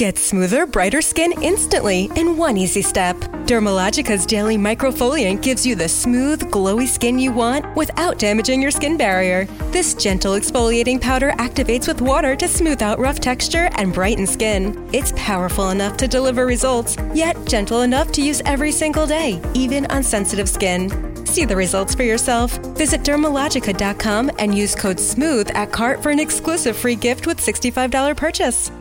Get smoother, brighter skin instantly in one easy step. Dermalogica's daily microfoliant gives you the smooth, glowy skin you want without damaging your skin barrier. This gentle exfoliating powder activates with water to smooth out rough texture and brighten skin. It's powerful enough to deliver results, yet gentle enough to use every single day, even on sensitive skin. See the results for yourself. Visit Dermalogica.com and use code SMOOTH at cart for an exclusive free gift with $65 purchase.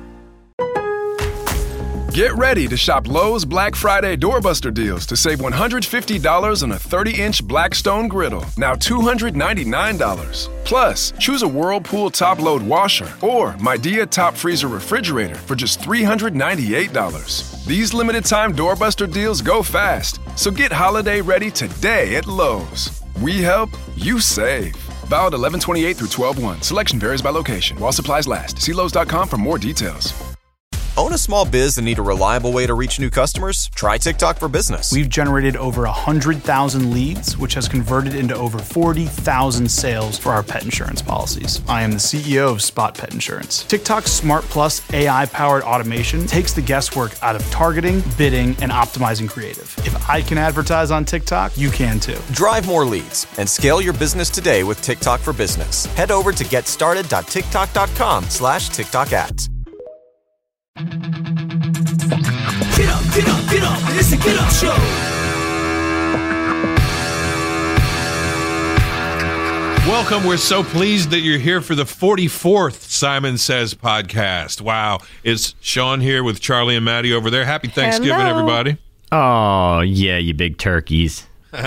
Get ready to shop Lowe's Black Friday Doorbuster deals to save $150 on a 30-inch Blackstone griddle, now $299. Plus, choose a Whirlpool top-load washer or Midea top freezer refrigerator for just $398. These limited-time Doorbuster deals go fast, so get holiday ready today at Lowe's. We help, you save. Valid 11/28 through 12/1. Selection varies by location. While supplies last. See Lowe's.com for more details. Own a small biz and need a reliable way to reach new customers? Try TikTok for Business. We've generated over 100,000 leads, which has converted into over 40,000 sales for our pet insurance policies. I am the CEO of Spot Pet Insurance. TikTok's Smart Plus AI-powered automation takes the guesswork out of targeting, bidding, and optimizing creative. If I can advertise on TikTok, you can too. Drive more leads and scale your business today with TikTok for Business. Head over to getstarted.tiktok.com/TikTok ads. Get up, get up, get up. It's a Get Up Show. Welcome. We're so pleased that you're here for the 44th Simon Says podcast. Wow. It's Sean here with Charlie and Maddie over there. Happy Thanksgiving, everybody. Oh, yeah, you big turkeys.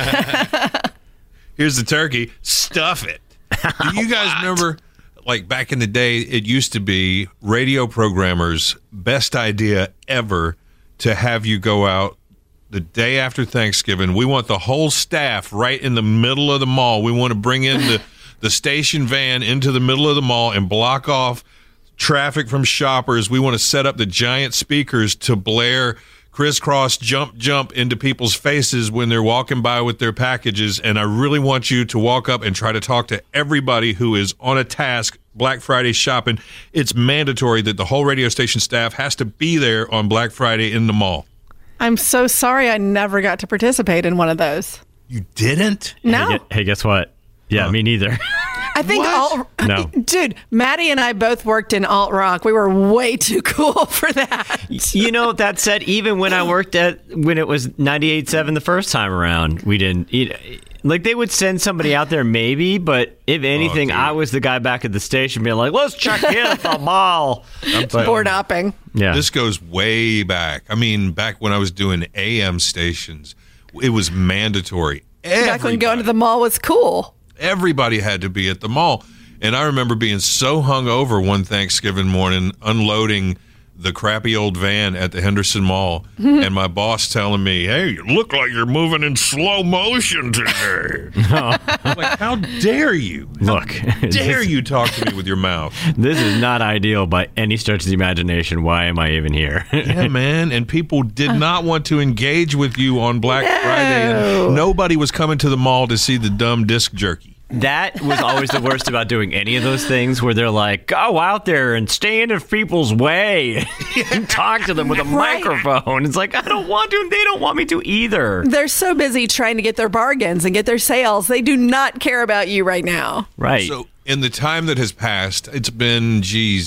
Here's the turkey. Stuff it. Do you guys remember, like back in the day, it used to be radio programmers' best idea ever to have you go out the day after Thanksgiving. We want the whole staff right in the middle of the mall. We want to bring in the station van into the middle of the mall and block off traffic from shoppers. We want to set up the giant speakers to blare crisscross jump into people's faces when they're walking by with their packages. And I really want you to walk up and try to talk to everybody who is on a task Black Friday shopping. It's mandatory that the whole radio station staff has to be there on Black Friday in the mall. I'm so sorry I never got to participate in one of those. You didn't? No. Hey, guess what? Yeah, me neither. I think No. Dude, Maddie and I both worked in alt rock. We were way too cool for that. You know, that said, even when I worked when it was 98.7 the first time around, we didn't. Like, they would send somebody out there maybe, but if anything, I was the guy back at the station being like, let's check in at the mall. Board hopping. Yeah. This goes way back. I mean, back when I was doing AM stations, it was mandatory. Back when going to the mall was cool. Everybody had to be at the mall. And I remember being so hungover one Thanksgiving morning, unloading the crappy old van at the Henderson Mall, and my boss telling me, hey, you look like you're moving in slow motion today. I'm like, how dare you? Look. Dare you talk to me with your mouth? This is not ideal by any stretch of the imagination. Why am I even here? Yeah, man. And people did not want to engage with you on Black Friday. And nobody was coming to the mall to see the dumb disc jerky. That was always the worst about doing any of those things where they're like, go out there and stand in people's way and talk to them with a microphone. It's like, I don't want to. They don't want me to either. They're so busy trying to get their bargains and get their sales. They do not care about you right now. Right. So in the time that has passed, it's been,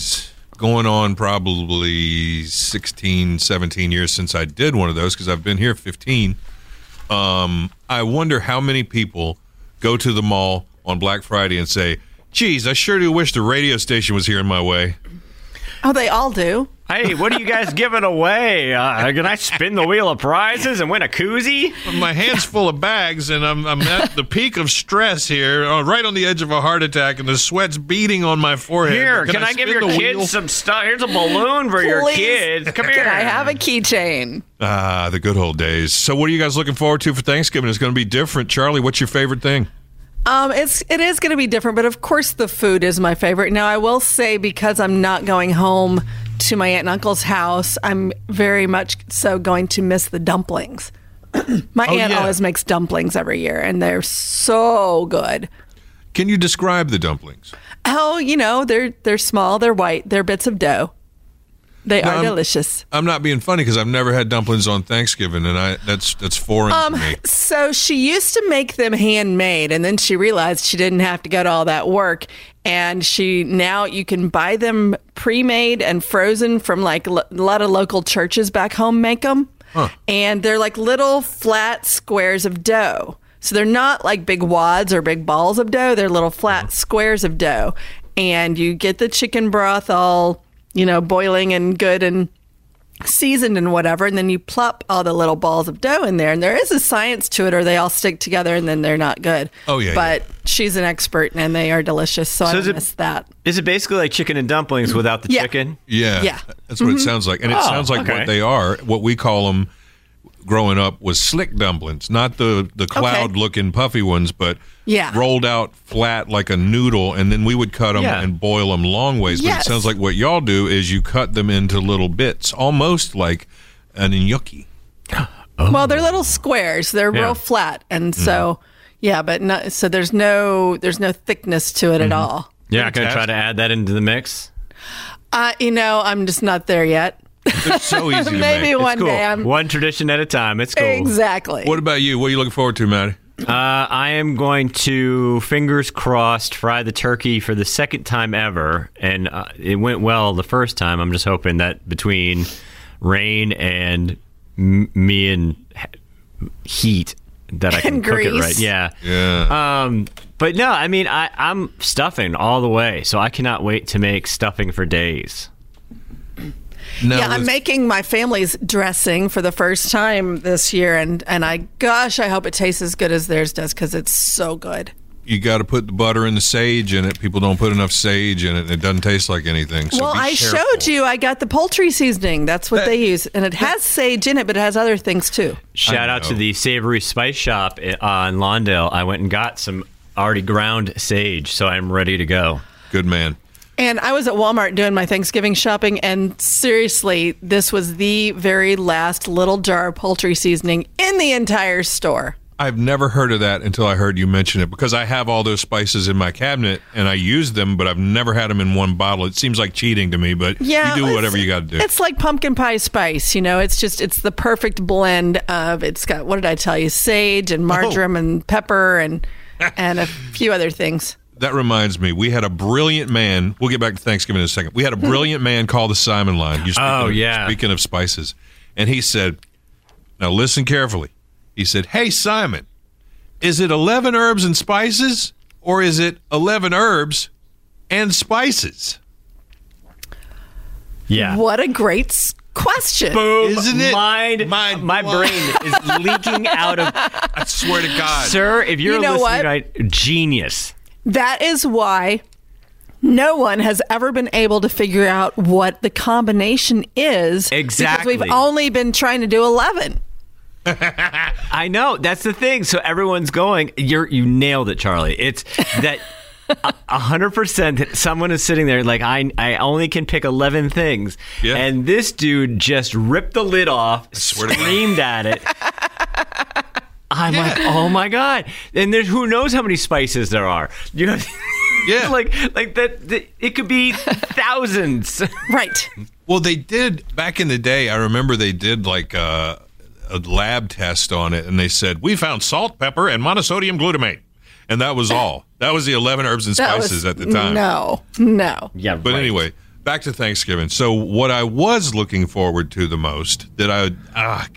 going on probably 16, 17 years since I did one of those because I've been here 15. I wonder how many people go to the mall on Black Friday and say, geez, I sure do wish the radio station was here in my way. Oh, they all do. Hey, what are you guys giving away? Can I spin the wheel of prizes and win a koozie? My hand's full of bags, and I'm at the peak of stress here, right on the edge of a heart attack, and the sweat's beating on my forehead. Here, can I give your kids some stuff? Here's a balloon for your kids. Come here. Can I have a keychain? Ah, the good old days. So what are you guys looking forward to for Thanksgiving? It's going to be different. Charlie, what's your favorite thing? It is going to be different, but of course the food is my favorite. Now, I will say, because I'm not going home to my aunt and uncle's house, I'm very much so going to miss the dumplings. My aunt always makes dumplings every year, and they're so good. Can you describe the dumplings? Oh, they're small, they're white, they're bits of dough. They are delicious. I'm not being funny because I've never had dumplings on Thanksgiving, and that's foreign to me. So she used to make them handmade, and then she realized she didn't have to go to all that work. And now you can buy them pre-made and frozen from like a lot of local churches back home make them. Huh. And they're like little flat squares of dough. So they're not like big wads or big balls of dough. They're little flat squares of dough. And you get the chicken broth all, boiling and good and seasoned and whatever. And then you plop all the little balls of dough in there. And there is a science to it, or they all stick together and then they're not good. Oh, yeah. But she's an expert and they are delicious. So I don't miss that. Is it basically like chicken and dumplings without the chicken? Yeah. That's what it sounds like. And it sounds like what they are. What we call them growing up was slick dumplings, not the cloud-looking puffy ones, but rolled out flat like a noodle, and then we would cut them and boil them long ways. But it sounds like what y'all do is you cut them into little bits, almost like an gnocchi. Well, they're little squares. They're real flat, and so but so there's no thickness to it at all. Yeah, I'm gonna try to add that into the mix. I'm just not there yet. It's so easy to make. Maybe one day. One tradition at a time. It's cool. Exactly. What about you? What are you looking forward to, Maddie? I am going to, fingers crossed, fry the turkey for the second time ever. And it went well the first time. I'm just hoping that between rain and me and heat that I can cook it right. Yeah. But no, I mean, I'm stuffing all the way. So I cannot wait to make stuffing for days. I'm making my family's dressing for the first time this year, and I hope it tastes as good as theirs does because it's so good. You got to put the butter and the sage in it. People don't put enough sage in it, and it doesn't taste like anything. So I showed you. I got the poultry seasoning. That's what they use, and it has sage in it, but it has other things too. Shout out to the Savory Spice Shop on Lawndale. I went and got some already ground sage, so I'm ready to go. Good man. And I was at Walmart doing my Thanksgiving shopping, and seriously, this was the very last little jar of poultry seasoning in the entire store. I've never heard of that until I heard you mention it, because I have all those spices in my cabinet, and I use them, but I've never had them in one bottle. It seems like cheating to me, but you do whatever you got to do. It's like pumpkin pie spice, it's the perfect blend of, it's got, what did I tell you, sage and marjoram and pepper and a few other things. That reminds me, we had a brilliant man. We'll get back to Thanksgiving in a second. We had a brilliant man call the Simon line. Speaking of spices. And he said, now listen carefully. He said, hey, Simon, is it 11 herbs and spices, or is it 11 herbs and spices? Yeah. What a great question. Boom. Isn't it? My brain is leaking out of... I swear to God. Sir, if you're listening right, genius. That is why no one has ever been able to figure out what the combination is. Exactly. Because we've only been trying to do 11. I know. That's the thing. So everyone's going, you nailed it, Charlie. It's that 100% that someone is sitting there like, I only can pick 11 things. Yeah. And this dude just ripped the lid off, screamed at it. I'm like, oh my God. And there's who knows how many spices there are. You know, like that it could be thousands. Right. Well, they did back in the day. I remember they did like a lab test on it, and they said, we found salt, pepper, and monosodium glutamate. And that was all. That was the 11 herbs and spices at the time. No. Yeah, but anyway, back to Thanksgiving. So what I was looking forward to the most, that I would,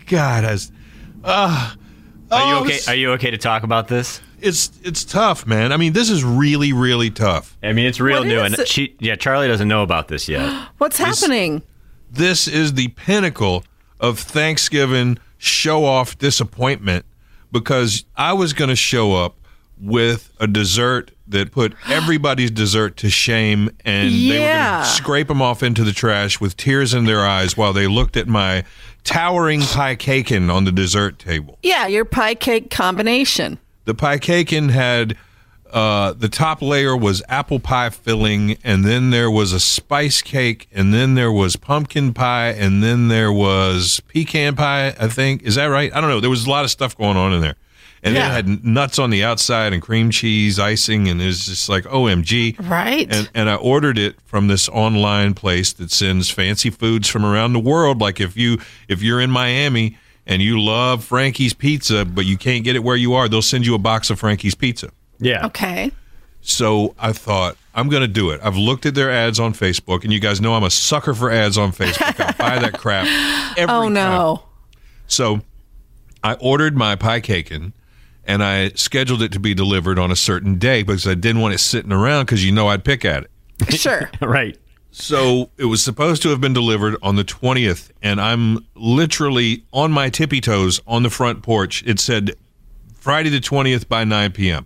Are you okay to talk about this? It's tough, man. I mean, this is really, really tough. I mean, it's real new, and Charlie doesn't know about this yet. What's happening? This is the pinnacle of Thanksgiving show-off disappointment, because I was going to show up with a dessert that put everybody's dessert to shame, and they were going to scrape them off into the trash with tears in their eyes while they looked at my towering pie cakin on the dessert table. Yeah, your pie cake combination. The pie cakin had the top layer was apple pie filling, and then there was a spice cake, and then there was pumpkin pie, and then there was pecan pie, I think. Is that right? I don't know. There was a lot of stuff going on in there. And it had nuts on the outside and cream cheese icing, and it was just like, OMG. Right. And I ordered it from this online place that sends fancy foods from around the world. Like if you're in Miami and you love Frankie's Pizza, but you can't get it where you are, they'll send you a box of Frankie's Pizza. Yeah. Okay. So I thought, I'm going to do it. I've looked at their ads on Facebook, and you guys know I'm a sucker for ads on Facebook. I buy that crap every time. No. So I ordered my pie cakin', and I scheduled it to be delivered on a certain day because I didn't want it sitting around because I'd pick at it. Sure. Right. So it was supposed to have been delivered on the 20th, and I'm literally on my tippy toes on the front porch. It said Friday the 20th by 9 p.m.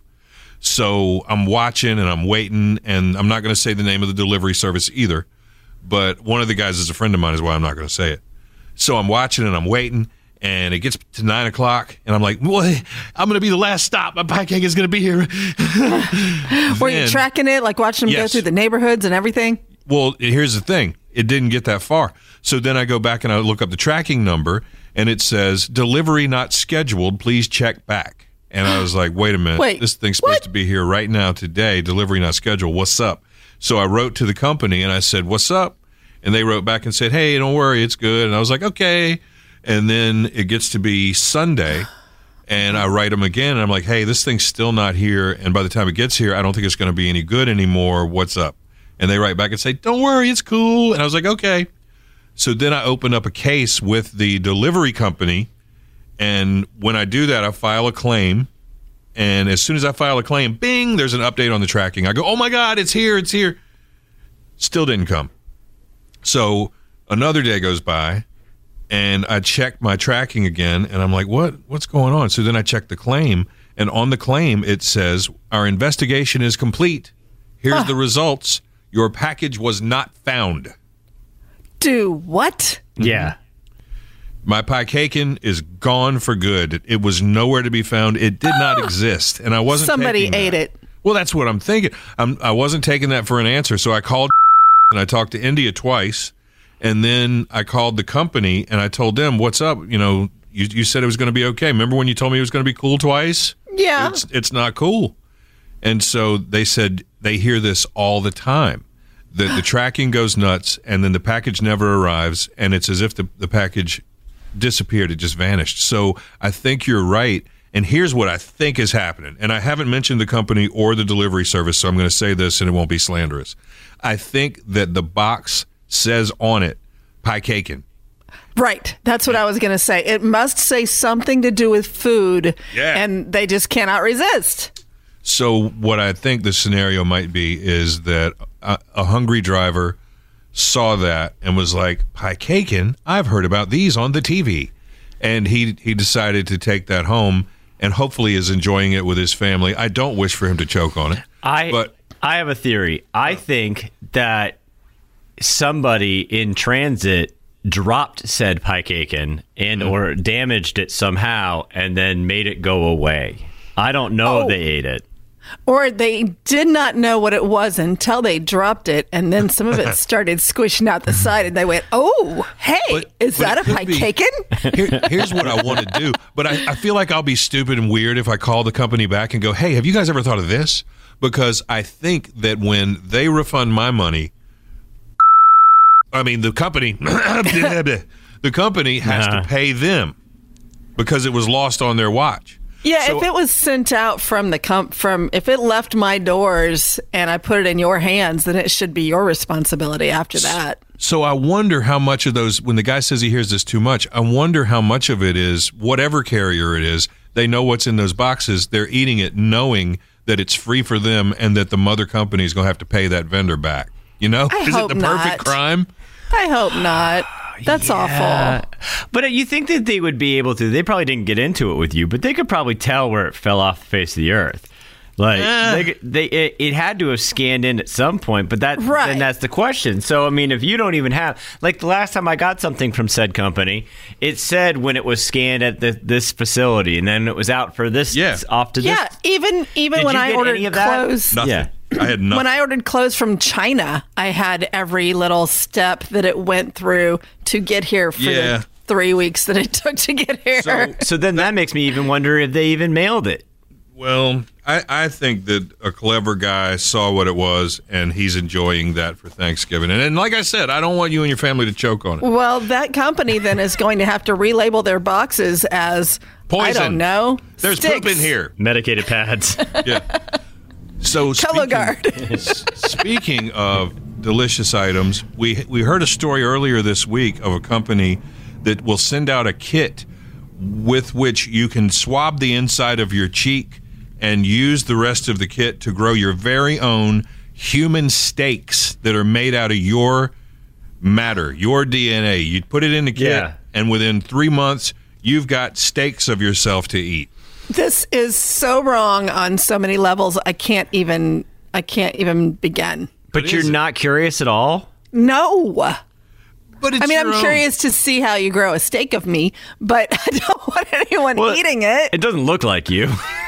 So I'm watching and I'm waiting, and I'm not going to say the name of the delivery service either, but one of the guys is a friend of mine is why I'm not going to say it. So I'm watching and I'm waiting, and it gets to 9 o'clock, and I'm like, well, I'm going to be the last stop. My pie cake is going to be here. Were you tracking it, like watching them go through the neighborhoods and everything? Well, here's the thing. It didn't get that far. So then I go back and I look up the tracking number, and it says, delivery not scheduled. Please check back. And I was like, wait a minute. This thing's supposed to be here right now today. Delivery not scheduled. What's up? So I wrote to the company, and I said, what's up? And they wrote back and said, hey, don't worry. It's good. And I was like, okay. And then it gets to be Sunday, and I write them again, and I'm like, hey, this thing's still not here. And by the time it gets here, I don't think it's going to be any good anymore. What's up? And they write back and say, don't worry, it's cool. And I was like, okay. So then I open up a case with the delivery company, and when I do that, I file a claim. And as soon as I file a claim, bing, there's an update on the tracking. I go, oh, my God, it's here, it's here. Still didn't come. So another day goes by, and I check my tracking again, and I'm like, what's going on? So then I check the claim, and on the claim, it says, our investigation is complete. Here's the results. Your package was not found. Do what? Yeah. My pie cakin' is gone for good. It was nowhere to be found. It did not exist, and I wasn't. Somebody ate it. Well, that's what I'm thinking. I wasn't taking that for an answer, so I called and I talked to India twice, and then I called the company and I told them, "What's up? You said it was going to be okay. Remember when you told me it was going to be cool twice? Yeah, it's not cool." And so they said they hear this all the time. The tracking goes nuts, and then the package never arrives, and it's as if the package disappeared. It just vanished. So I think you're right. And here's what I think is happening. And I haven't mentioned the company or the delivery service, so I'm going to say this and it won't be slanderous. I think that the box says on it, pie cakin'. Right. That's what I was going to say. It must say something to do with food, and they just cannot resist. So what I think the scenario might be is that a hungry driver saw that and was like, pie cakin', I've heard about these on the TV. And he decided to take that home and hopefully is enjoying it with his family. I don't wish for him to choke on it. I have a theory. I think that somebody in transit dropped said pie cakin' and or damaged it somehow and then made it go away. I don't know if they ate it. Or they did not know what it was until they dropped it, and then some of it started squishing out the side, and they went, oh, hey, is that a pie cakin'? Here's what I want to do. But I feel like I'll be stupid and weird if I call the company back and go, hey, have you guys ever thought of this? Because I think that when they refund my money, the company has to pay them because it was lost on their watch. Yeah, so, if it was sent out from if it left my doors and I put it in your hands, then it should be your responsibility after that. So I wonder how much of those, when the guy says he hears this too much, I wonder how much of it is, whatever carrier it is, they know what's in those boxes, they're eating it knowing that it's free for them and that the mother company is going to have to pay that vendor back. Is it the perfect crime? I hope not. That's awful. But you think that they would be able to, they probably didn't get into it with you, but they could probably tell where it fell off the face of the earth. It had to have scanned in at some point, but then that's the question. So, if you don't even have, like the last time I got something from said company, it said when it was scanned at this facility, and then it was out for this, off to this. Yeah, even when I ordered clothes. Nothing. Yeah. I had nothing. When I ordered clothes from China, I had every little step that it went through to get here for 3 weeks that it took to get here. So then that makes me even wonder if they even mailed it. Well, I think that a clever guy saw what it was, and he's enjoying that for Thanksgiving. And like I said, I don't want you and your family to choke on it. Well, that company then is going to have to relabel their boxes as, Poison. I don't know, There's sticks. poop in here. Medicated pads. Yeah. So speaking of delicious items, we heard a story earlier this week of a company that will send out a kit with which you can swab the inside of your cheek and use the rest of the kit to grow your very own human steaks that are made out of your matter, your DNA. You put it in the kit, and within 3 months, you've got steaks of yourself to eat. This is so wrong on so many levels. I can't even begin. But you're not curious at all? No. But it's I'm curious to see how you grow a steak of me, but I don't want anyone eating it. It doesn't look like you.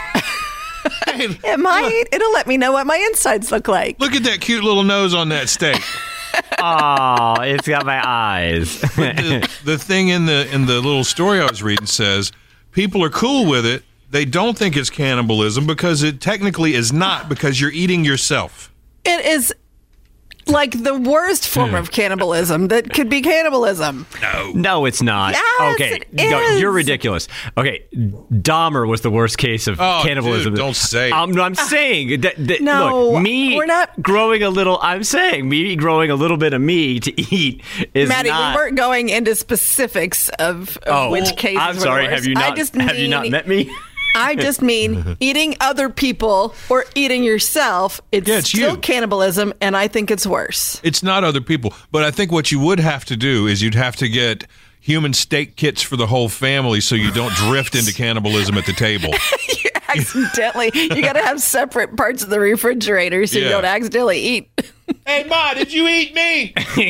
It might. It'll let me know what my insides look like. Look at that cute little nose on that steak. Oh, it's got my eyes. The thing in the little story I was reading says people are cool with it. They don't think it's cannibalism because it technically is not, because you're eating yourself. It is like the worst form of cannibalism that could be cannibalism. No, it's not. Yes, okay, it is. you're ridiculous. Okay, Dahmer was the worst case of cannibalism. Dude, don't say. No, I'm saying that. No, look, me we're not growing a little. I'm saying me growing a little bit of me to eat is Maddie, not. we weren't going into specifics of which cases. I'm sorry. were the worst. Have you not met me? I just mean eating other people or eating yourself. It's still you. cannibalism, and I think it's worse. It's not other people. But I think what you would have to do is you'd have to get human steak kits for the whole family so you don't drift into cannibalism at the table. You got to have separate parts of the refrigerator so you don't accidentally eat. Hey, Ma, did you eat me?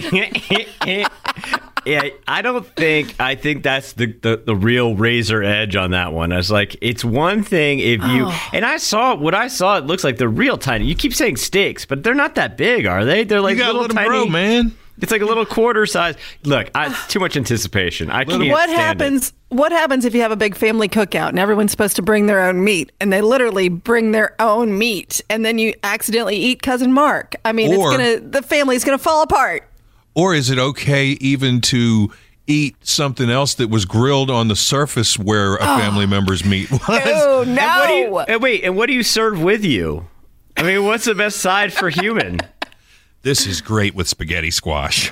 Yeah, I think that's the real razor edge on that one. I was like, it's one thing if you, and it looks like they're real tiny. You keep saying steaks, but they're not that big, are they? They're like you gotta little let them tiny. grow, man. It's like a little quarter size. Look, too much anticipation. I can't stand it. What happens if you have a big family cookout and everyone's supposed to bring their own meat and they literally bring their own meat and then you accidentally eat Cousin Mark? I mean, the family's going to fall apart. Or is it okay even to eat something else that was grilled on the surface where a family member's meat was? Oh, no. And what do you serve with you? I mean, what's the best side for human? This is great with spaghetti squash.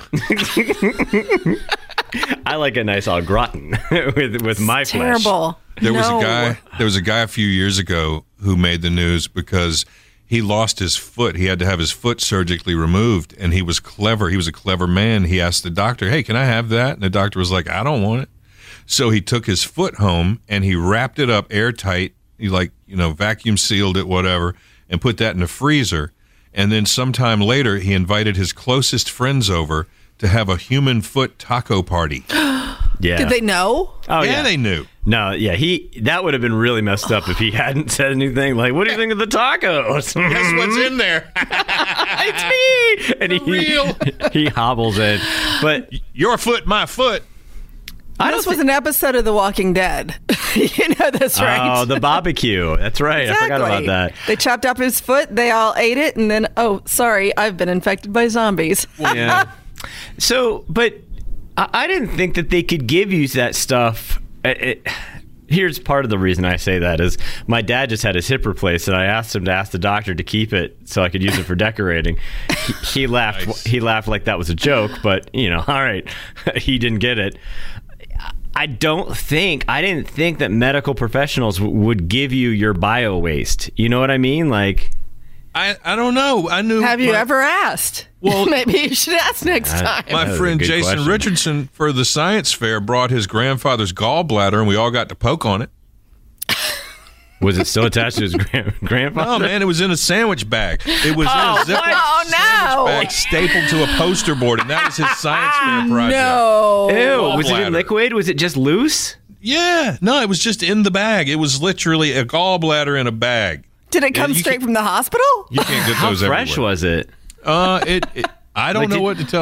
I like a nice au gratin with my flesh. Terrible. There was a guy a few years ago who made the news because he lost his foot. He had to have his foot surgically removed, and he was clever. He was a clever man. He asked the doctor, "Hey, can I have that?" And the doctor was like, "I don't want it." So he took his foot home and he wrapped it up airtight. He vacuum sealed it, whatever, and put that in the freezer. And then sometime later, he invited his closest friends over to have a human foot taco party. Yeah. Did they know? Oh, yeah, they knew. No, yeah, that would have been really messed up if he hadn't said anything like, "What do you think of the tacos?" Guess what's in there? It's me. And he hobbles in. But your foot, my foot. This was an episode of The Walking Dead. You know this, right? Oh, the barbecue. That's right. Exactly. I forgot about that. They chopped up his foot. They all ate it. And then, sorry, I've been infected by zombies. Yeah. So, but I didn't think that they could give you that stuff. Here's part of the reason I say that is my dad just had his hip replaced, and I asked him to ask the doctor to keep it so I could use it for decorating. He laughed. Nice. He laughed like that was a joke, but all right, he didn't get it. I didn't think that medical professionals would give you your bio waste. You know what I mean? Like, I don't know. Have you ever asked? Well, maybe you should ask next time. My friend Jason Richardson for the science fair brought his grandfather's gallbladder, and we all got to poke on it. Was it still attached to his grandfather? No, man, it was in a sandwich bag. It was in a Ziploc sandwich bag stapled to a poster board, and that was his science fair project. No. Ew, was it in liquid? Was it just loose? Yeah. No, it was just in the bag. It was literally a gallbladder in a bag. Did it come straight from the hospital? You can't get those everywhere. How fresh was it? I don't know what to tell you.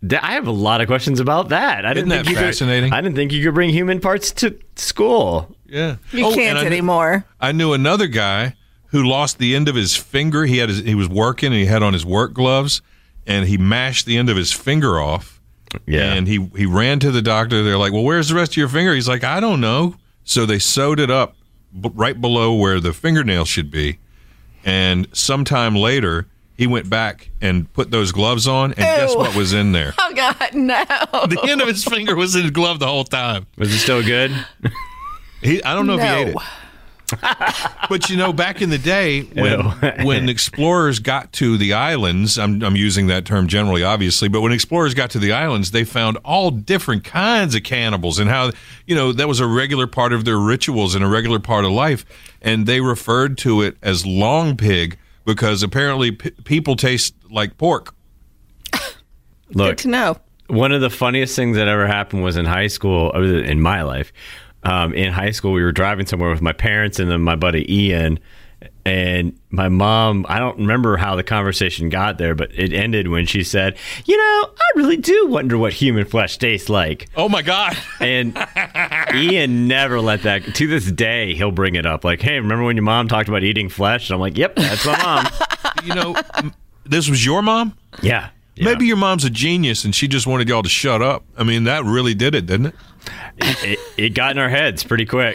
I have a lot of questions about that. Isn't that fascinating? I didn't think you could bring human parts to school. Yeah. You can't anymore. I knew another guy who lost the end of his finger. He was working and he had on his work gloves and he mashed the end of his finger off. Yeah. And he ran to the doctor. They're like, well, where's the rest of your finger? He's like, I don't know. So they sewed it up right below where the fingernail should be. And sometime later, he went back and put those gloves on, and guess what was in there? Oh, God, no. The end of his finger was in his glove the whole time. Was it still good? I don't know if he ate it. But, back in the day when explorers got to the islands, I'm using that term generally, obviously, but when explorers got to the islands, they found all different kinds of cannibals and how, that was a regular part of their rituals and a regular part of life. And they referred to it as long pig because apparently people taste like pork. Look, good to know. One of the funniest things that ever happened was in high school, in my life. In high school, we were driving somewhere with my parents and then my buddy Ian, and my mom, I don't remember how the conversation got there, but it ended when she said, I really do wonder what human flesh tastes like. Oh, my God. And Ian never let that, to this day, he'll bring it up. Like, hey, remember when your mom talked about eating flesh? And I'm like, yep, that's my mom. This was your mom? Yeah. Maybe your mom's a genius and she just wanted y'all to shut up. I mean, that really did it, didn't it? It got in our heads pretty quick.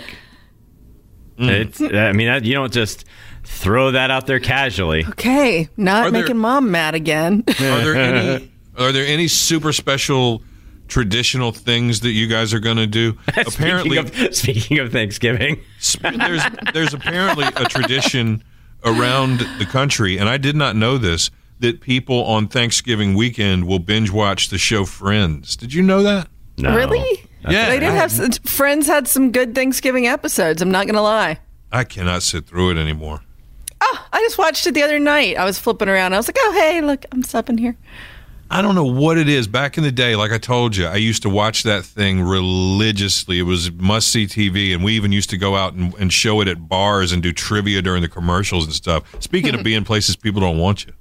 You don't just throw that out there casually. Okay, not making mom mad again. Are there any super special traditional things that you guys are going to do? Speaking of Thanksgiving, there's apparently a tradition around the country, and I did not know this, that people on Thanksgiving weekend will binge watch the show Friends. Did you know that? No. Really? Yeah. They did have Friends had some good Thanksgiving episodes. I'm not going to lie. I cannot sit through it anymore. Oh, I just watched it the other night. I was flipping around. I was like, oh, hey, look, I'm stopping here. I don't know what it is. Back in the day, like I told you, I used to watch that thing religiously. It was must-see TV, and we even used to go out and show it at bars and do trivia during the commercials and stuff. Speaking of being places people don't want you.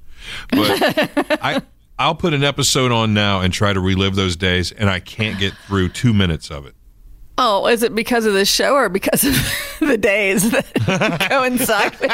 But I'll put an episode on now and try to relive those days, and I can't get through 2 minutes of it. Oh, is it because of the show or because of the days that coincide with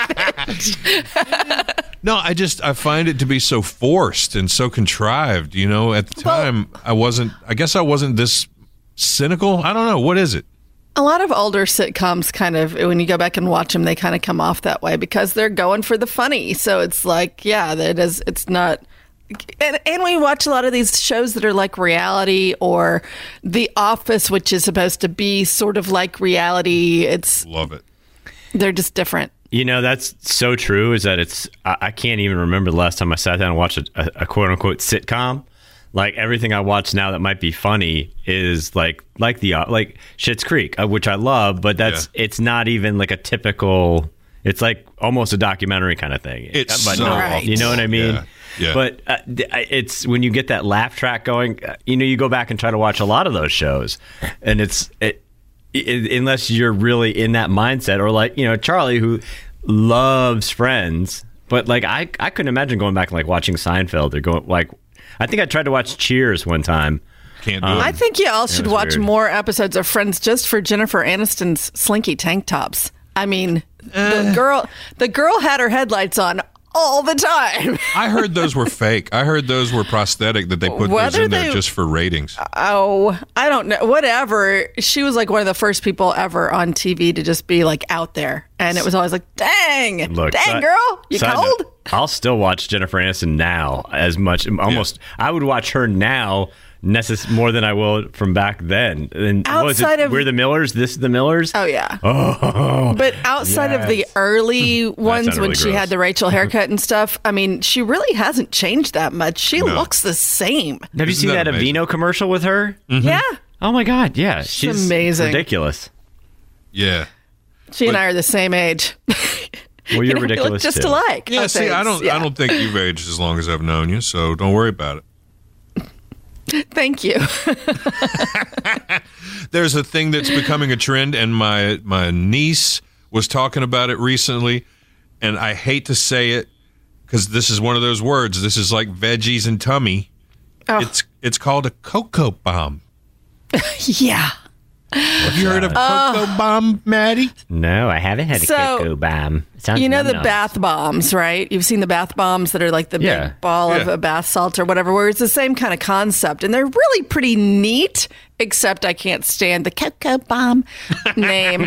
it? No, I find it to be so forced and so contrived. At the time, I guess I wasn't this cynical. I don't know. What is it? A lot of older sitcoms kind of, when you go back and watch them, they kind of come off that way because they're going for the funny. So it's like, yeah, it's not. And we watch a lot of these shows that are like reality, or The Office, which is supposed to be sort of like reality. Love it. They're just different. That's so true, is that I can't even remember the last time I sat down and watched a quote unquote sitcom. Like everything I watch now that might be funny is like Schitt's Creek, which I love, but it's not even like a typical. It's like almost a documentary kind of thing. It's but so right. You know what I mean? Yeah. But it's when you get that laugh track going. You go back and try to watch a lot of those shows, and unless you're really in that mindset, or like Charlie, who loves Friends, but like I couldn't imagine going back and like watching Seinfeld or going like. I think I tried to watch Cheers one time. Can't do it. I think you all should watch weird. more episodes of Friends just for Jennifer Aniston's slinky tank tops. I mean, the girl had her headlights on all the time. I heard those were fake. I heard those were prosthetic, that they put those in there just for ratings. Oh, I don't know. Whatever. She was like one of the first people ever on TV to just be like out there. And it was always like, dang, girl, you cold? I'll still watch Jennifer Aniston now as much. Almost, I would watch her now more than I will from back then. And We're the Millers? This is the Millers? Oh, yeah. Oh, but outside of the early ones when she had the Rachel haircut and stuff, I mean, she really hasn't changed that much. She looks the same. Have you seen that Aveeno commercial with her? Mm-hmm. Yeah. Oh, my God. Yeah. She's amazing. Ridiculous. Yeah. She and I are the same age. Well, you're ridiculous, we look just too. alike. Yeah, see, I don't think you've aged as long as I've known you, so don't worry about it. Thank you. There's a thing that's becoming a trend, and my niece was talking about it recently, and I hate to say it because this is one of those words. This is like veggies and tummy. Oh. It's called a Cocoa Bomb. Yeah. Have you heard of Cocoa Bomb, Maddie? No, I haven't had a cocoa bomb. Sounds You know the yum-yum. bath bombs, right? You've seen the bath bombs that are like the big ball of a bath salt or whatever, where it's the same kind of concept. And they're really pretty neat, except I can't stand the Cocoa Bomb name.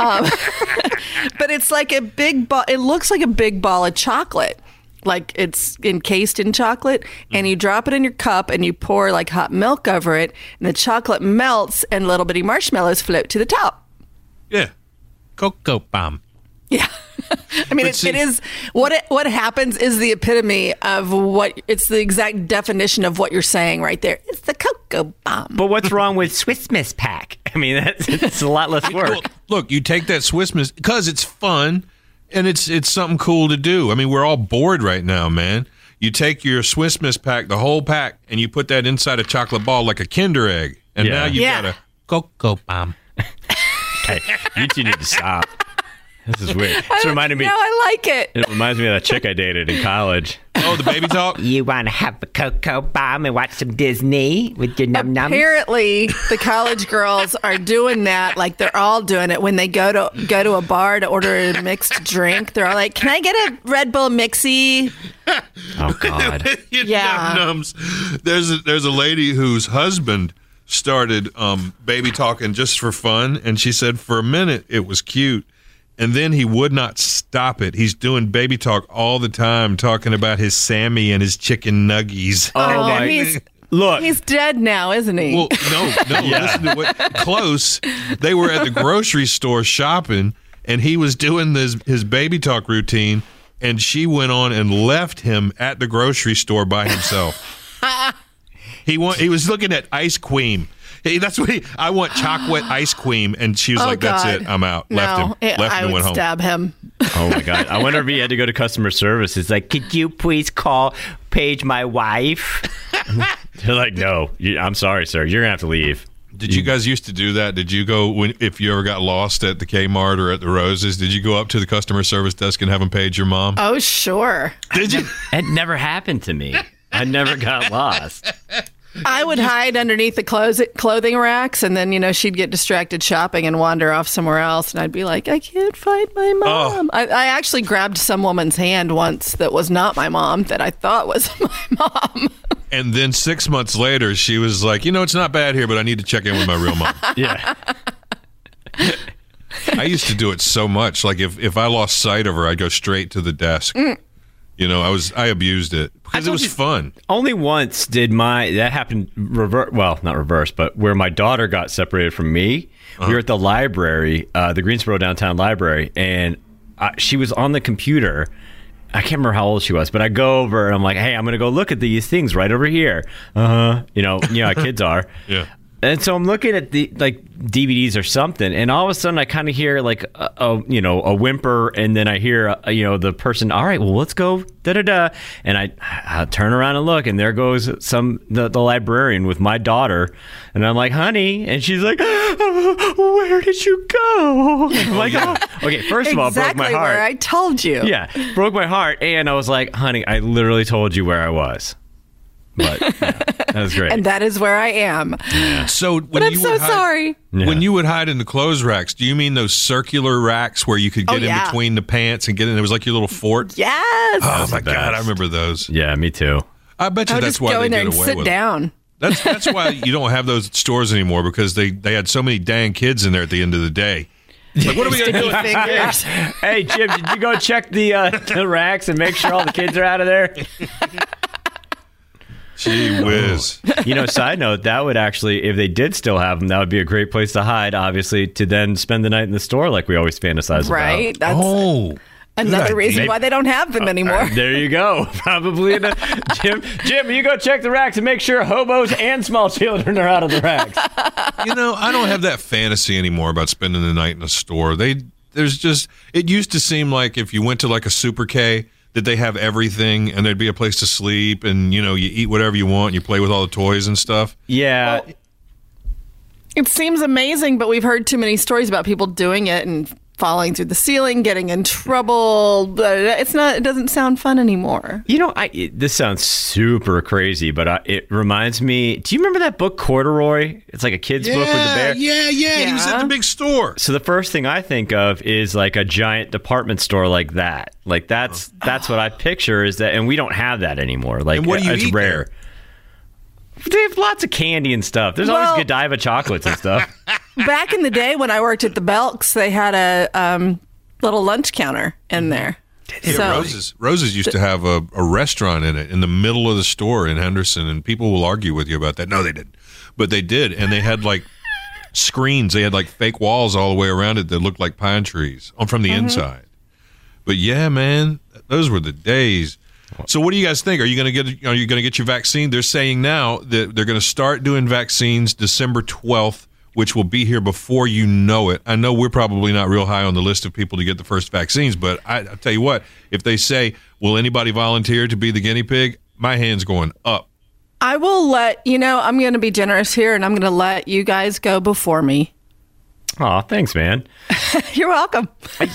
But it's like a big ball. It looks like a big ball of chocolate. Like it's encased in chocolate, and you drop it in your cup and you pour like hot milk over it, and the chocolate melts and little bitty marshmallows float to the top. Yeah. Cocoa Bomb. Yeah. I mean, it is what happens is the epitome of it's the exact definition of what you're saying right there. It's the Cocoa Bomb. But what's wrong with Swiss Miss Pack? I mean, it's a lot less work. Well, look, you take that Swiss Miss because it's fun and it's something cool to do. I mean, we're all bored right now, man. You take your Swiss Miss Pack, the whole pack, and you put that inside a chocolate ball like a Kinder Egg, and now you've got a Cocoa Bomb. Hey, you two need to stop. This is weird. It's reminding me. No, I like it. It reminds me of that chick I dated in college. Oh, the baby talk? You want to have a cocoa bomb and watch some Disney with your num-nums? Apparently, the college girls are doing that. Like, they're all doing it when they go to a bar to order a mixed drink. They're all like, "Can I get a Red Bull Mixie?" Oh, God. Yeah. Num-nums. There's a lady whose husband started baby talking just for fun, and she said for a minute it was cute. And then he would not stop it. He's doing baby talk all the time, talking about his Sammy and his chicken nuggies. Oh, my. Look. He's dead now, isn't he? Well, no. Listen to what. Close. They were at the grocery store shopping, and he was doing his baby talk routine, and she went on and left him at the grocery store by himself. He was looking at Ice Cream. Hey, that's what I want chocolate ice cream, and she was like, "That's God. it, I'm out." No, Left him I and would went home. stab him. Oh, my God. I wonder if he had to go to customer service. It's like, "Could you please call Paige, my wife?" They're like, "No, I'm sorry, sir. You're going to have to leave." Did you guys used to do that? Did you go if you ever got lost at the Kmart or at the Roses? Did you go up to the customer service desk and have them page your mom? Oh, sure. Did you? It never happened to me. I never got lost. I would hide underneath the clothing racks, and then, she'd get distracted shopping and wander off somewhere else, and I'd be like, "I can't find my mom." I actually grabbed some woman's hand once that was not my mom, that I thought was my mom. And then 6 months later, she was like, "It's not bad here, but I need to check in with my real mom." Yeah. I used to do it so much. Like if I lost sight of her, I'd go straight to the desk. I abused it because it was fun. Only once did that happen not reverse, but where my daughter got separated from me. We were at the library, the Greensboro Downtown Library, and she was on the computer. I can't remember how old she was, but I go over and I'm like, "Hey, I'm going to go look at these things right over here." You know how kids are. Yeah. And so I'm looking at the DVDs or something, and all of a sudden I kind of hear like a whimper, and then I hear the person, "All right, well, let's go da da da," and I turn around and look, and there goes the librarian with my daughter, and I'm like, "Honey," and she's like, "Where did you go?" And I'm like, "Oh, okay." First of all, broke my heart. Where I told you. Yeah, broke my heart, and I was like, "Honey, I literally told you where I was." But that was great. And that is where I am. Yeah. So, But I'm so sorry. When you would hide in the clothes racks, do you mean those circular racks where you could get in between the pants and get in? It was like your little fort. Yes. Oh my God, I remember those. Yeah, me too. I bet you that's why go they in there did and away sit with down. it. That's why you don't have those stores anymore, because they had so many dang kids in there at the end of the day. Like, what are we going to do? Fingers. Hey, Jim, did you go check the racks and make sure all the kids are out of there? Gee whiz. Side note, that would actually, if they did still have them, that would be a great place to hide, obviously, to then spend the night in the store like we always fantasize Right. about. That's another reason why they don't have them anymore. There you go. Probably. Jim, you go check the racks and make sure hobos and small children are out of the racks. I don't have that fantasy anymore about spending the night in a store. It used to seem like if you went to like a Super K, that they have everything and there'd be a place to sleep and, you eat whatever you want and you play with all the toys and stuff. Yeah. It seems amazing, but we've heard too many stories about people doing it and falling through the ceiling, getting in trouble. It doesn't sound fun anymore. This sounds super crazy, but it reminds me, do you remember that book Corduroy? It's like a kid's book with the bear. Yeah. He was at the big store. So the first thing I think of is like a giant department store like that. Like that's what I picture is that, and we don't have that anymore. Like, and what do you it's eat rare. There? They have lots of candy and stuff. There's always Godiva chocolates and stuff. Back in the day when I worked at the Belks, they had a little lunch counter in there. Yeah, Rose's used to have a restaurant in it in the middle of the store in Henderson, and people will argue with you about that. No, they didn't. But they did, and they had like screens. They had like fake walls all the way around it that looked like pine trees from the inside. But yeah, man, those were the days. So what do you guys think? Are you going to get your vaccine? They're saying now that they're going to start doing vaccines December 12th, which will be here before you know it. I know we're probably not real high on the list of people to get the first vaccines, but I'll tell you what, if they say, will anybody volunteer to be the guinea pig? My hand's going up. I will I'm going to be generous here, and I'm going to let you guys go before me. Oh, thanks, man. You're welcome.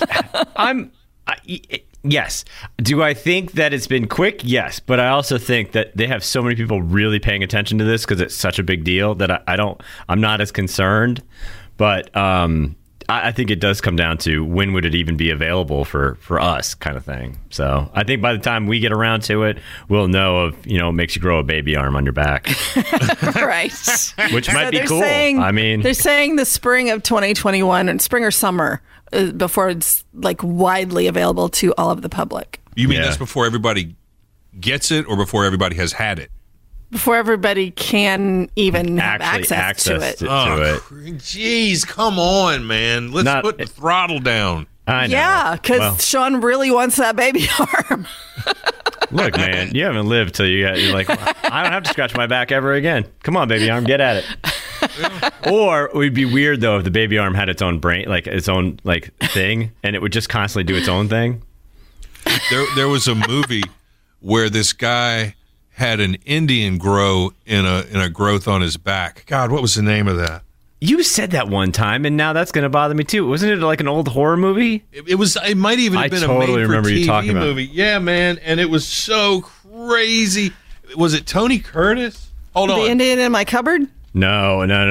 Yes. Do I think that it's been quick? Yes. But I also think that they have so many people really paying attention to this because it's such a big deal that I'm not as concerned. But I think it does come down to when would it even be available for us kind of thing. So I think by the time we get around to it, we'll know if, it makes you grow a baby arm on your back. Right. Which might be cool. They're saying the spring of 2021 and spring or summer before it's like widely available to all of the public. You mean that's before everybody gets it or before everybody has had it? Before everybody can even have access to it. Jeez, come on, man. Let's put the throttle down. I know. Yeah, because Sean really wants that baby arm. Look, man, you haven't lived till you're like, I don't have to scratch my back ever again. Come on, baby arm, get at it. Or it would be weird, though, if the baby arm had its own brain, like its own like thing, and it would just constantly do its own thing. There was a movie where this guy had an Indian grow in a growth on his back. God, what was the name of that? You said that one time, and now that's going to bother me too. Wasn't it like an old horror movie? It was. It might even have been a made-for-TV movie. Yeah, man, and it was so crazy. Was it Tony Curtis? Hold on. The Indian in my cupboard? No. No,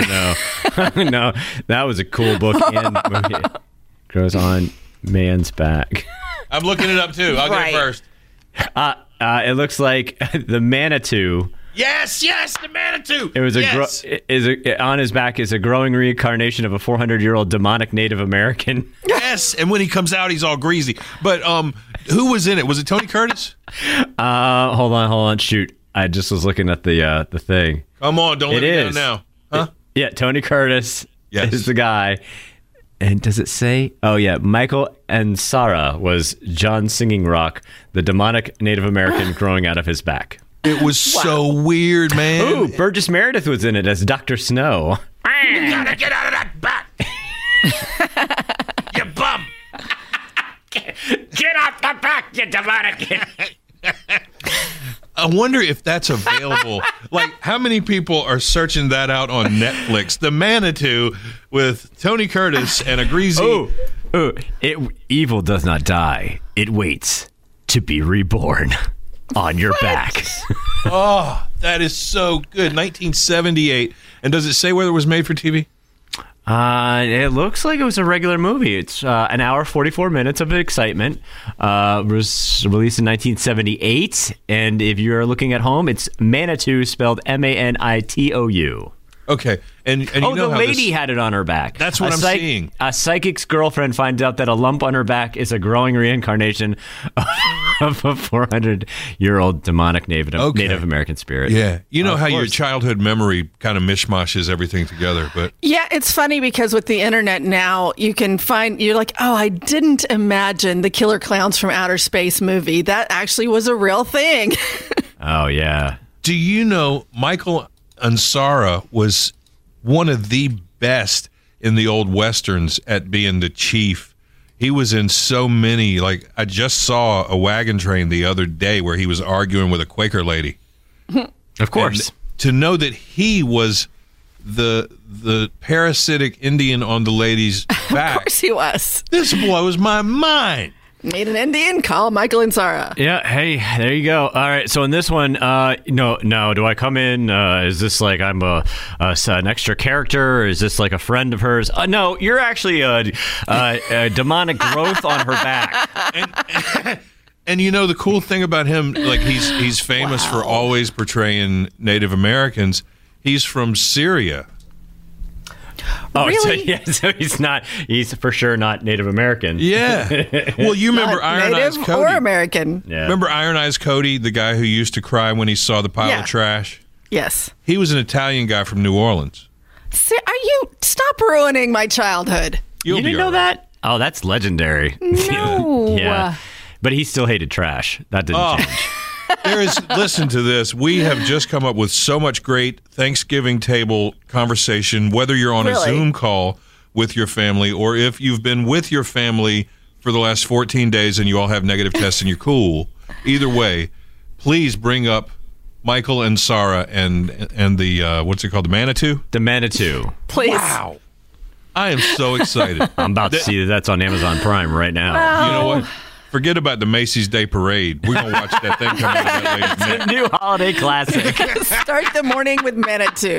that was a cool book and movie. Grows on man's back. I'm looking it up too. I'll get it first. It looks like the Manitou. Yes, the Manitou. It was on his back is a growing reincarnation of a 400-year-old demonic Native American. Yes, and when he comes out, he's all greasy. But who was in it? Was it Tony Curtis? Hold on. Shoot, I just was looking at the thing. Come on, don't let me down now. Huh? Tony Curtis is the guy. And does it say? Oh, yeah. Michael Ansara was John Singing Rock, the demonic Native American growing out of his back. It was so weird, man. Ooh, Burgess Meredith was in it as Dr. Snow. You gotta get out of that back. You bum. Get off the back, you demonic. I wonder if that's available. Like, how many people are searching that out on Netflix? The Manitou with Tony Curtis and a greasy... Evil does not die. It waits to be reborn on your back. Oh, that is so good. 1978. And does it say whether it was made for TV? It looks like it was a regular movie. It's an hour, 44 minutes of excitement. Was released in 1978. And if you're looking at home, it's Manitou, spelled Manitou. Okay. And you know the how lady had it on her back. That's what I'm seeing. A psychic's girlfriend finds out that a lump on her back is a growing reincarnation of a 400-year-old demonic Native American spirit. Yeah. You know how your childhood memory kind of mishmashes everything together. But yeah, it's funny because with the internet now, you can find, you're like, oh, I didn't imagine the Killer Clowns from Outer Space movie. That actually was a real thing. Oh, yeah. Do you know Michael Ansara was one of the best in the old Westerns at being the chief? He was in so many. Like, I just saw a Wagon Train the other day where he was arguing with a Quaker lady. Of course. And to know that he was the parasitic Indian on the lady's back. Of course he was. This blows my mind. Made an Indian, call Michael and Sarah. Yeah, hey, there you go. All right, so in this one, no, do I come in? Is this like I'm an extra character? Or is this like a friend of hers? No, you're actually a demonic growth on her back. And you know the cool thing about him, like he's famous for always portraying Native Americans. He's from Syria. Oh, really? So he's for sure not Native American. Yeah. Well, you remember Iron Eyes Native Cody. or American. Yeah. Remember Iron Eyes Cody, the guy who used to cry when he saw the pile Yeah. of trash? Yes. He was an Italian guy from New Orleans. Stop ruining my childhood. You'll You be didn't know all right. that? Oh, that's legendary. No. Yeah. But he still hated trash. That didn't change. Listen to this. We have just come up with so much great Thanksgiving table conversation, whether you're on a Zoom call with your family or if you've been with your family for the last 14 days and you all have negative tests and you're cool. Either way, please bring up Michael and Sarah and the, what's it called, the Manitou? The Manitou. Please. Wow. I am so excited. I'm about to see that's on Amazon Prime right now. You know what? Forget about the Macy's Day Parade. We're going to watch that thing come out of that lady's neck. New holiday classic. Start the morning with Manitou.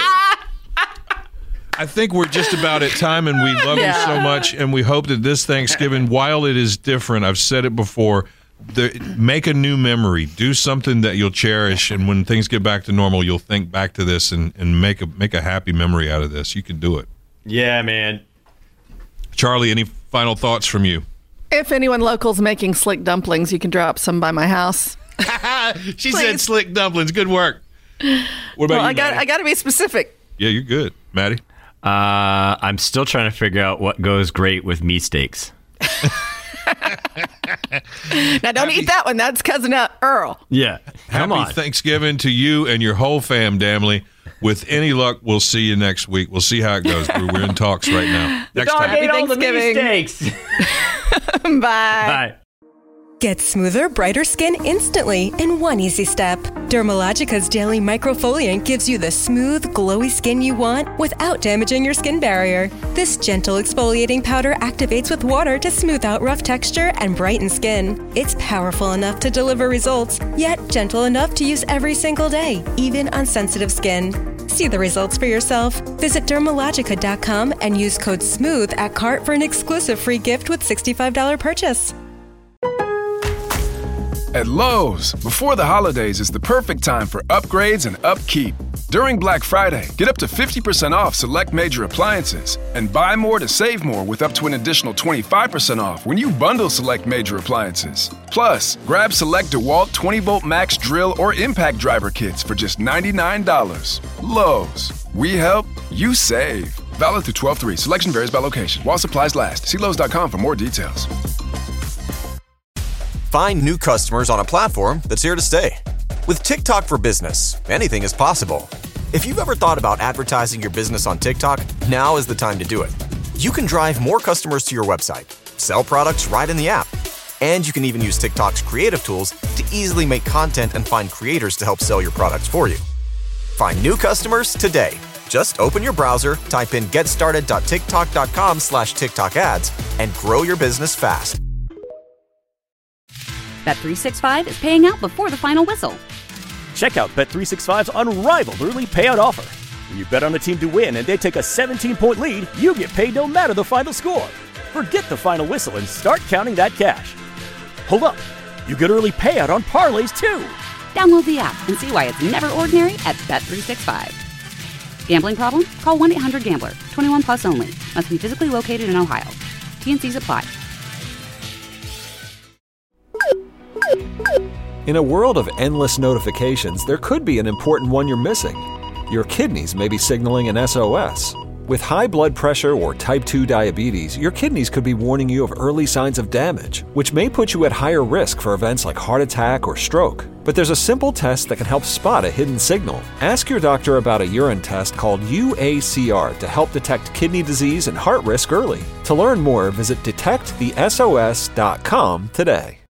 I think we're just about at time, and we love you so much, and we hope that this Thanksgiving, while it is different, I've said it before, make a new memory. Do something that you'll cherish, and when things get back to normal, you'll think back to this and make a happy memory out of this. You can do it. Yeah, man. Charlie, any final thoughts from you? If anyone local's making slick dumplings, you can drop some by my house. She said slick dumplings. Good work. What about you, I got to be specific. Yeah, you're good. Maddie? I'm still trying to figure out what goes great with me steaks. Now, don't eat that one. That's Cousin Earl. Yeah. Come on. Happy Thanksgiving to you and your whole fam, Damley. With any luck, we'll see you next week. We'll see how it goes. We're in talks right now. Next time. Ate all the Thanksgiving. meat steaks. Bye. Bye. Get smoother, brighter skin instantly in one easy step. Dermalogica's Daily Microfoliant gives you the smooth, glowy skin you want without damaging your skin barrier. This gentle exfoliating powder activates with water to smooth out rough texture and brighten skin. It's powerful enough to deliver results, yet gentle enough to use every single day, even on sensitive skin. See the results for yourself. Visit Dermalogica.com and use code SMOOTH at cart for an exclusive free gift with $65 purchase. At Lowe's, before the holidays is the perfect time for upgrades and upkeep. During Black Friday, get up to 50% off select major appliances and buy more to save more with up to an additional 25% off when you bundle select major appliances. Plus, grab select DeWalt 20-volt max drill or impact driver kits for just $99. Lowe's, we help, you save. Valid through 12/3. Selection varies by location. While supplies last. See Lowe's.com for more details. Find new customers on a platform that's here to stay. With TikTok for Business, anything is possible. If you've ever thought about advertising your business on TikTok, now is the time to do it. You can drive more customers to your website, sell products right in the app, and you can even use TikTok's creative tools to easily make content and find creators to help sell your products for you. Find new customers today. Just open your browser, type in getstarted.tiktok.com/TikTok ads, and grow your business fast. Bet365 is paying out before the final whistle. Check out Bet365's unrivaled early payout offer. When you bet on a team to win and they take a 17-point lead, you get paid no matter the final score. Forget the final whistle and start counting that cash. Hold up. You get early payout on parlays, too. Download the app and see why it's never ordinary at Bet365. Gambling problem? Call 1-800-GAMBLER. 21 plus only. Must be physically located in Ohio. T&Cs apply. In a world of endless notifications, there could be an important one you're missing. Your kidneys may be signaling an SOS. With high blood pressure or type 2 diabetes, your kidneys could be warning you of early signs of damage, which may put you at higher risk for events like heart attack or stroke. But there's a simple test that can help spot a hidden signal. Ask your doctor about a urine test called UACR to help detect kidney disease and heart risk early. To learn more, visit detectthesos.com today.